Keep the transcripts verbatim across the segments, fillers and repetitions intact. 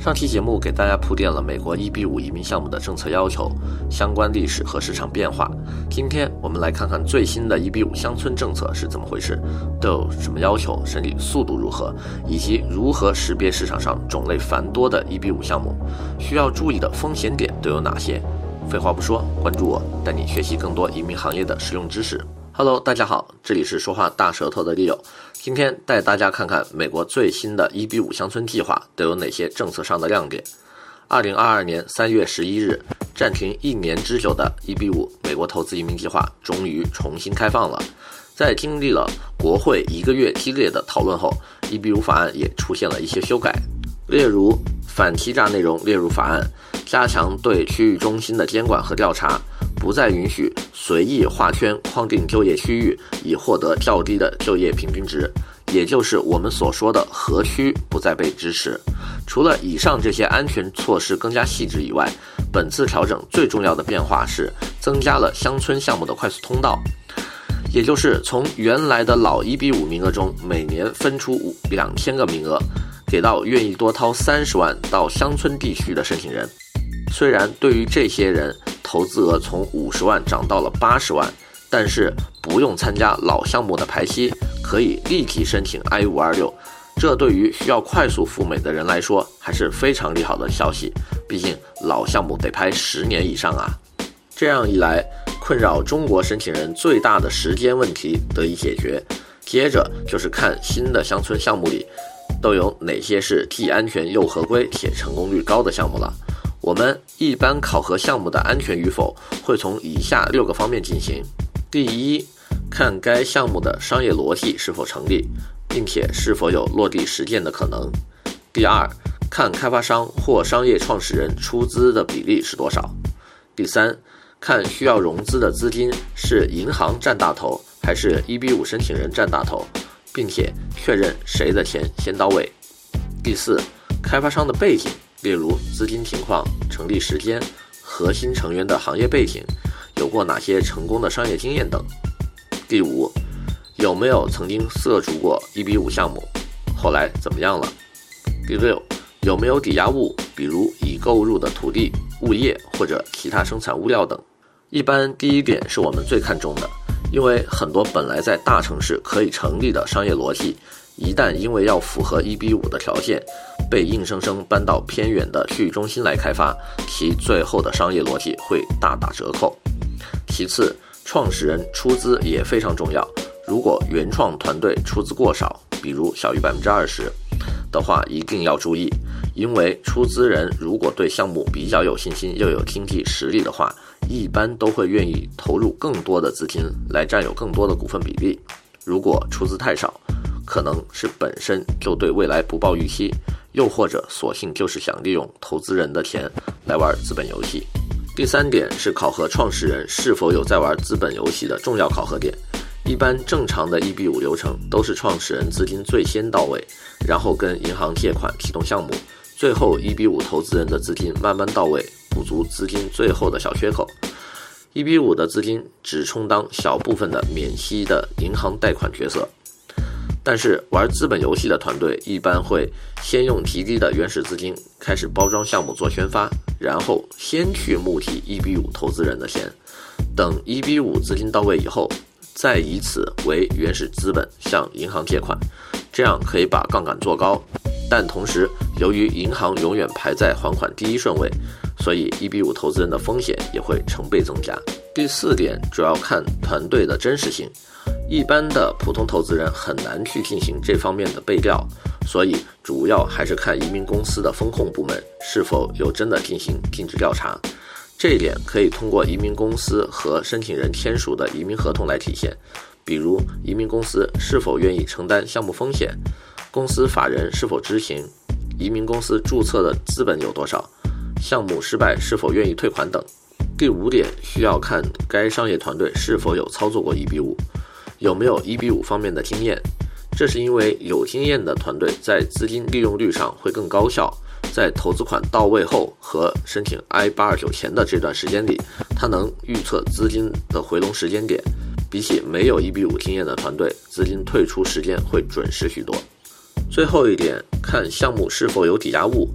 上期节目给大家铺垫了美国一比五移民项目的政策要求、相关历史和市场变化。今天我们来看看最新的一比五乡村政策是怎么回事，都有什么要求，审理速度如何，以及如何识别市场上种类繁多的一比五项目，需要注意的风险点都有哪些。废话不说，关注我，带你学习更多移民行业的实用知识。Hello， 大家好，这里是说话大舌头的 Leo。今天带大家看看美国最新的一比五乡村计划都有哪些政策上的亮点。二零二二年三月十一日，暂停一年之久的一比五美国投资移民计划终于重新开放了。在经历了国会一个月激烈的讨论后，一比五法案也出现了一些修改，例如反欺诈内容列入法案，加强对区域中心的监管和调查，不再允许随意划圈框定就业区域以获得较低的就业平均值，也就是我们所说的合区不再被支持。除了以上这些安全措施更加细致以外，本次调整最重要的变化是增加了乡村项目的快速通道，也就是从原来的老一比五名额中每年分出两千个名额，给到愿意多掏三十万到乡村地区的申请人。虽然对于这些人投资额从五十万涨到了八十万，但是不用参加老项目的排期，可以立即申请 I 五二六， 这对于需要快速赴美的人来说还是非常利好的消息，毕竟老项目得排十年以上啊。这样一来，困扰中国申请人最大的时间问题得以解决，接着就是看新的乡村项目里都有哪些是既安全又合规且成功率高的项目了。我们一般考核项目的安全与否会从以下六个方面进行。第一，看该项目的商业逻辑是否成立，并且是否有落地实践的可能。第二，看开发商或商业创始人出资的比例是多少。第三，看需要融资的资金是银行占大头还是一比五申请人占大头，并且确认谁的钱先到位。第四，开发商的背景，例如资金情况、成立时间、核心成员的行业背景，有过哪些成功的商业经验等。第五，有没有曾经涉足过一比五项目，后来怎么样了。第六，有没有抵押物，比如已购入的土地、物业或者其他生产物料等。一般第一点是我们最看重的，因为很多本来在大城市可以成立的商业逻辑，一旦因为要符合一比五的条件，被硬生生搬到偏远的区域中心来开发，其最后的商业逻辑会大打折扣。其次，创始人出资也非常重要，如果原创团队出资过少，比如小于 百分之二十 的话，一定要注意，因为出资人如果对项目比较有信心又有经济实力的话，一般都会愿意投入更多的资金来占有更多的股份比例。如果出资太少，可能是本身就对未来不抱预期，又或者索性就是想利用投资人的钱来玩资本游戏。第三点是考核创始人是否有在玩资本游戏的重要考核点。一般正常的一比五流程都是创始人资金最先到位，然后跟银行借款启动项目，最后一比五投资人的资金慢慢到位，补足资金最后的小缺口。一比五的资金只充当小部分的免息的银行贷款角色，但是玩资本游戏的团队一般会先用极低的原始资金开始包装项目做宣发，然后先去募集一比五投资人的钱，等一比五资金到位以后，再以此为原始资本向银行借款，这样可以把杠杆做高，但同时由于银行永远排在还款第一顺位，所以一比五投资人的风险也会成倍增加。第四点主要看团队的真实性，一般的普通投资人很难去进行这方面的背调，所以主要还是看移民公司的风控部门是否有真的进行尽职调查。这一点可以通过移民公司和申请人签署的移民合同来体现，比如移民公司是否愿意承担项目风险，公司法人是否知情，移民公司注册的资本有多少，项目失败是否愿意退款等。第五点需要看该商业团队是否有操作过一比五，有没有一比五方面的经验。这是因为有经验的团队在资金利用率上会更高效，在投资款到位后和申请 I 八二九前的这段时间里，他能预测资金的回笼时间点，比起没有一比五经验的团队，资金退出时间会准时许多。最后一点，看项目是否有抵押物，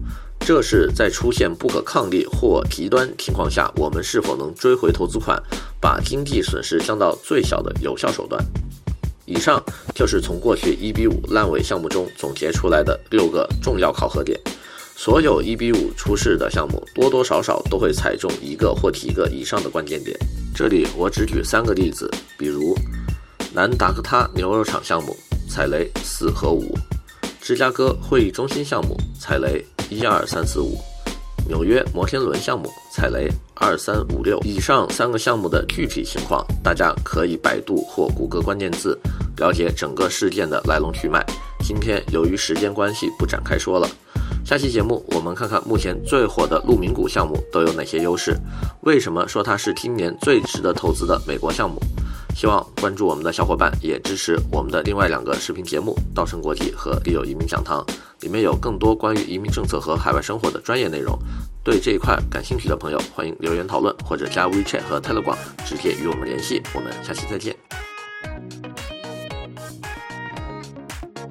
这是在出现不可抗力或极端情况下，我们是否能追回投资款，把经济损失降到最小的有效手段。以上就是从过去一比五烂尾项目中总结出来的六个重要考核点。所有一比五出事的项目多多少少都会踩中一个或几个以上的关键点。这里我只举三个例子，比如南达科他牛肉厂项目踩雷四和五，芝加哥会议中心项目踩雷一二三四五，纽约摩天轮项目踩雷二三五六。以上三个项目的具体情况，大家可以百度或谷歌关键字了解整个事件的来龙去脉。今天由于时间关系不展开说了。下期节目我们看看目前最火的陆名股项目都有哪些优势，为什么说它是今年最值得投资的美国项目。希望关注我们的小伙伴也支持我们的另外两个视频节目稻盛国际和利友移民讲堂，里面有更多关于移民政策和海外生活的专业内容。对这一块感兴趣的朋友欢迎留言讨论，或者加 WeChat 和 Telegram 直接与我们联系。我们下期再见。